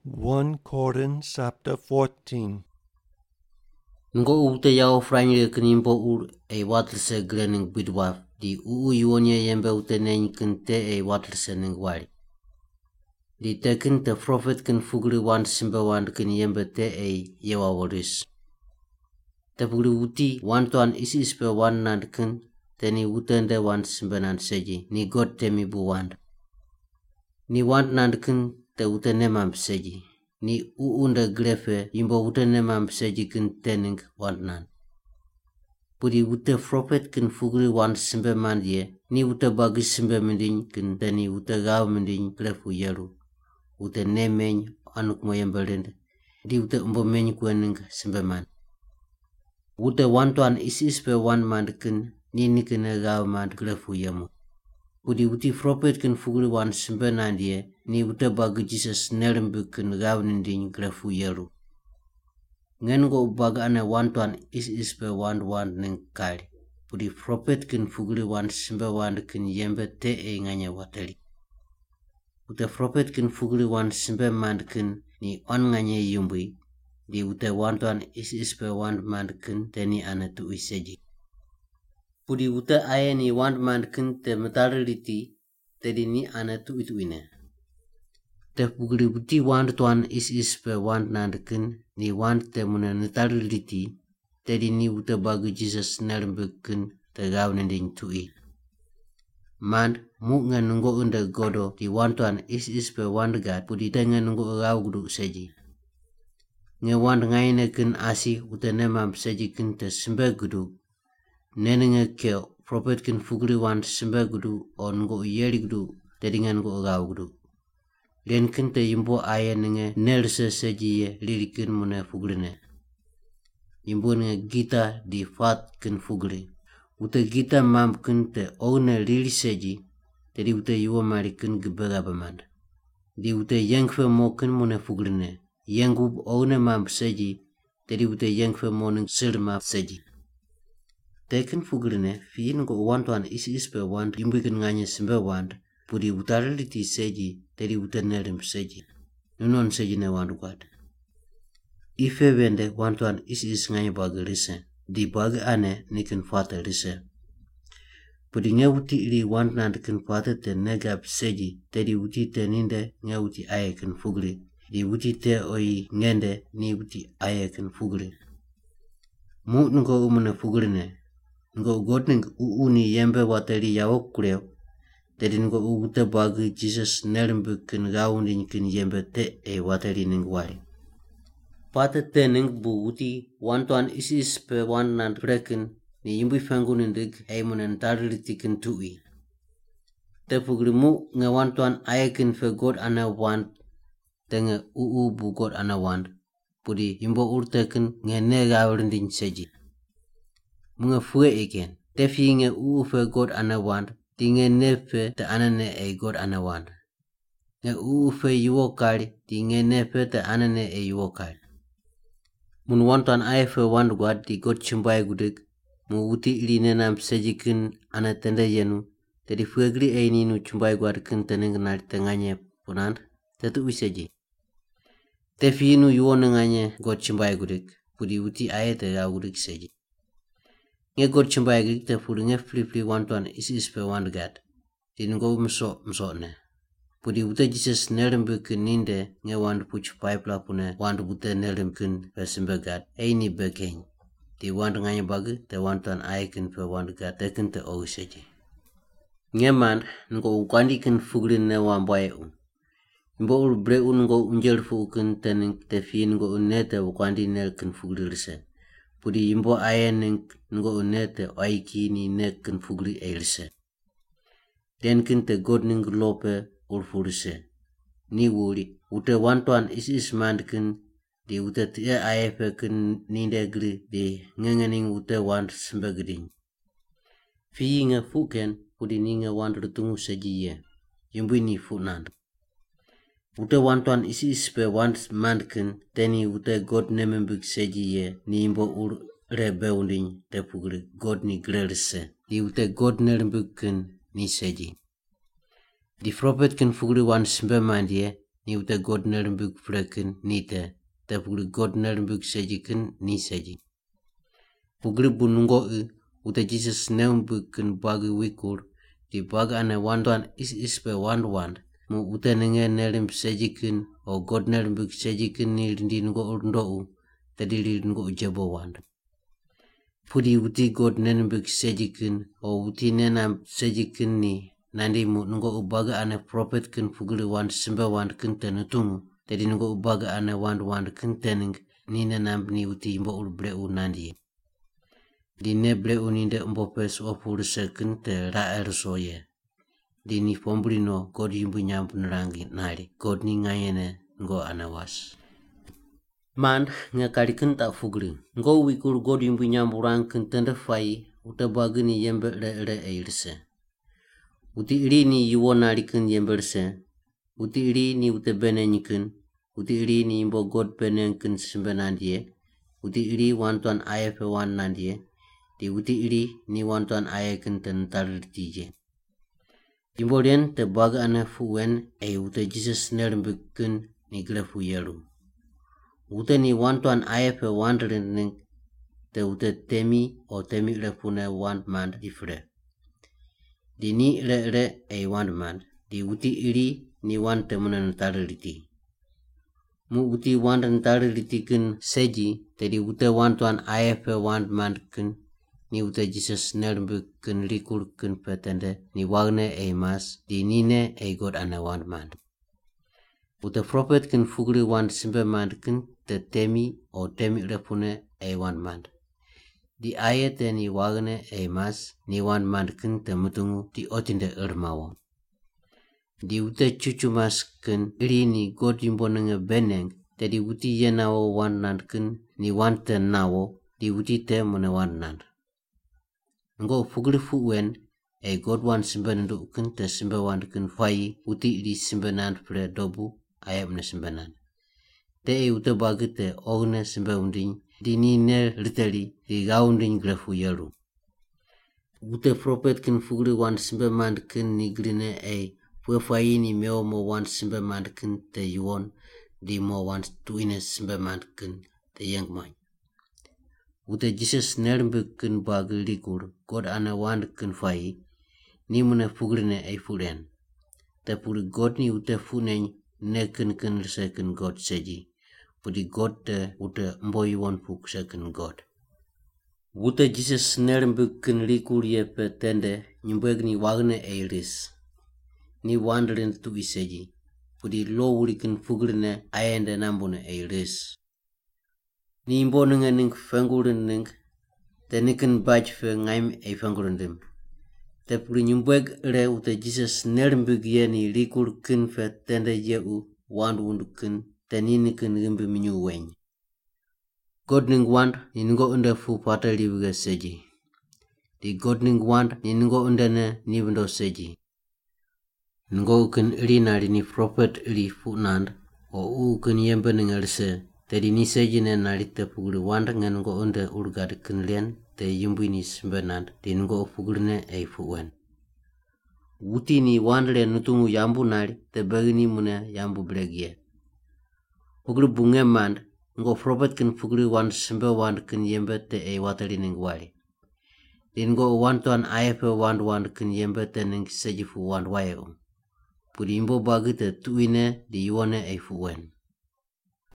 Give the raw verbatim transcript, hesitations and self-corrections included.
First Corinthians chapter fourteen. Ngo ute yao franye kinimpo ur e watlse glening bidwaf di uu yuonye yembe ute neny kinte e watlse ning wali. Di tekin te profet kin fugri wan simbe wan kin yembe te e yewa waris. Te fugri uti wan tuan isi ispe wan nand kin teni utende wan simbe nand seji ni god temi bu wand. Ni wan nand kin te ute nemam seji. Ni uunda grefe yimbo ute nemam seji kin tening wan nand. Pudi ute profet kin fugri wan simbe mandye ni ute bagi simbe mending kin teni ute gaw mending grefu yeru. Ute nemeny anuk moyembelende di ute umbo meny kwening simbe man. Ute wan tuan isi ispe wan mand kin ni nikine gaw mand grefu yemu. Pudi uti profet kin fugri wan simbe nandye ni ute bagi Jesus nerimbu kin gaw ninding grefu yeru. Ngen go bag ane wan tuan isi ispe wan wan ning kali. Pudi profet kin fugri wan simbe wan kin yembe te e nganya wateli. Ute profet kin fugri wan simbe mand kin ni on nganya yumbui. Di ute wan tuan isi ispe wan mand kin te ni ane tu iseji. Pudi ute aye ni wan mand kin te metaririti te di ni ane tu itu ine. Te fugri uti wan tuan isi ispe wan nand kin ni wan te muna metaririti te di ni ute bagi Jesus nerembuk kin te gaw nending tu i. Mand mu ngan nunggo unde godo di wan tuan isi ispe wan gat pudi te ngan nunggo gaw gudu seji. Nge wan ngayne kin asi ute nemam seji kin te simbe gudu. Nenenge ke profet kin fugri wan simbe gudu on nunggo yeri gudu te di ngan nunggo gaw gudu. Len kin te yimbo aye nenge nerse seji ye lirikin mune fugrine. Yimbo nenge gita di fat kin fugri. Ute gita mam kin te oune liri seji te di ute yuwa mari kin gibega bemand. Di ute yengfe mo kin mune fugrine. Yengub oune mam seji te di ute yengfe mo ning sirma seji. Te kin fugrine fi nungo wan tuan isi ispe wand yimbo kin nganye simbe wand. Pudi utareliti seji te di ute nerim seji. Nunon seji ne wandu kwad. Ife wende wan tuan isi is nganye bagi rise. Di bagi ane nikin fata rise. Pudi nge uti iri wan nand kin fata te negab seji te di uti te ninde nge uti aye kin fugri. Di uti te oi ngende ni uti aye kin fugri. Mu nungo umune fugri ne. Ngo godning uu ni yembe wateri yawok kureo. Tedi nungo ute bagi Jesus nerimbu kin gawundin kin yembe te e wateri ning wari. Pate te ning bu uti wan tuan isi ispe wan nand prekin ni yimbu fengunin dig e munen taririti kin tui. Te fugri mu nge wan tuan aye kin fe god ana wand te nge uu bu god ana wand. Pudi yimbo urte kin nge ne gawundin seji. Munge fue eken. Te fi nge uu fe god ana wand. Di nge nefe te anane e god ana wand. Nge uu fe yuwo kari. Di nge nefe te anane e yuwo kari. Mun wantan aye fe wand gwad di god chimbai gudik. Mu uti ili nenam sejikin ana tende yenu. Te di fuegri e ninu chimbai gwad kin teneng nari tenganye punand. Te tu useji. Te fi inu yuwo nenganye god chimbai gudik. Pudi uti aye te ga gudik seji. Nge god chimbai gudik te pudi nge fli fli wantan isi ispe wand gad. Di nungo mso mso ne. Pudi ute Jesus nerimbu kin ninde nge wand puch paipla pune wand ute nerim kin pesimbe gad. E ni bekeng. Di wand nganye bagi te wantan aye kin pe wand gad te kin te ogu seji. Nge man nungo ukwandi kin fugrin ne wambaye un. Mbo ur bre un nungo unjel fu kin tening te fi nungo unete ukwandi ne kin fugri rise. Pudi yimbo aye ning nungo unete oiki ni ne kin fugri e rise. Den kin te god ning lope urfurise. Ni wuri ute wantuan isi ismand kin di ute tia ayefe kin ninde gri di ngengening ute wand sembe giding. Fi nge fuken pudi ninge wand rutungu seji ye. Yumbu ni funand. Ute wantuan isi ispe wand mand kin teni ute god nemembik seji ye ni imbo ur rebe unding te pugri god ni grerise. Di ute god nerembik kin ni seji. Di profet kin fugri wan simbe mandye ni ute God nermbuk freken nite te pugri God nermbuk sejiken ni seji. Pugri bunungo u ute Jesus nermbuken bagi wikur di bagi ane wanduan is is pe wanduan mu ute nenge nerm sejiken o God nermbuk sejiken ni rindi ngo urndo u tadi ringo ujabo wand. Pudi uti God nermbuk sejiken o uti nenam sejiken ni nandi mu ngo ubaga ane prophet ken pugri wand simba wand ken tenutumu tadi ngo ubaga ane wand wand ken tening ni nenam ni uti imbo ulbre u nandi. Di ne ble uninde umbo pes o pulse ken te ra ersoye. Di ni pombrino God yimbu nyampu nerangi nari God ni ngayene ngo anawas. Man ngakari ken tak fugri ngo wikur God yimbu nyampu rang ken tende fai uta bagi ni yembe re re eirse. Uti iri ni yuwo nari ken yembe rse. Uti iri ni ute bene nyiken. Uti iri ni imbo God bene ken simbe nandie. Uti iri wantuan aye pe wan nandie. Di uti iri ni wantuan aye ken ten tarirtije. Imbo den te baga ane fuwen e ute Jesus nermbuk ken ni grefu yeru. Ute ni wantuan aye pe wandren ning te ute temi o temi refune wan man ifre. Di ni re re e wan man. Di uti iri ni wan temunan tarirti. Mu uti wan tarirti ken seji te di ute wantuan aye pe wan man ken ni ute Jesus nermbuk ken likur ken petende ni wagne e mas di nine e God ane wan man. Ute prophet ken fugri wan simbe man ken te temi o temi refune e wan man. Di aye te ni wagne e mas ni wan man ken te mutungu di otinde ermawo. Di ute cucu mas ken iri ni God yimbo nenge beneng te di uti yenawo wan nan ken ni wan te nawo di uti te mune wan nan. Ngo fugri fuwen e God wan simbe nandu ken te simbe wan ken fai uti di simbe nan pre dobu ayam ne simbe nan. Te e ute bagi te ogne simbe unding di ni ne riteli di gaunding grefu yeru. Ute prophet ken fugri wan simbe man ken ni grine e pue fai ni meo mo wan simbe man ken te yuon di mo wan tuine simbe man ken te yengmai. Ute Jesus nermbuk ken bagi likur God ane wan ken fai ni mune fugrine e furen. Te puri God ni ute funeng ne ken ken se ken God seji. Pudi God te ute mboi won puk se ken God. Ute Jesus nermbuk ken likur ye pe tende nyumbeg ni wagne e ris. Ni wandren tu iseji. Pudi lo wuri ken fugrine ayende nambune e ris. Ni imbo nenge ning fenguren ning te niken baj fe ngaim e fenguren dim. Te puri nyumbeg re ute Jesus nermbuk ye ni likur ken fe tende ye u wand wundu ken te ni niken rimbe minyu weny. God ning wand ni ngo unde fu pata liwige seji. Di God ning wand ni ngo unde ne ni wendo seji. Ngo ken iri nari ni prophet iri fu nand o u ken yembe ningerse. Tedi ni seji ne nari te pugri wand ngen ngo unde urgad ken lien te yimbu ni simbe nand di ngo pugri ne e fu wen. Uti ni wand le nutungu yambu nari te bagi ni mune yambu blegie. Pugri bunge mand ngo prophet ken pugri wand simbe wand ken yembe te e wateri ning wali. Di ngo wantuan ayepe wand wand ken yembe te ning seji fu wand wae um. Pudi imbo bagi te tuine di yuone e fu wen.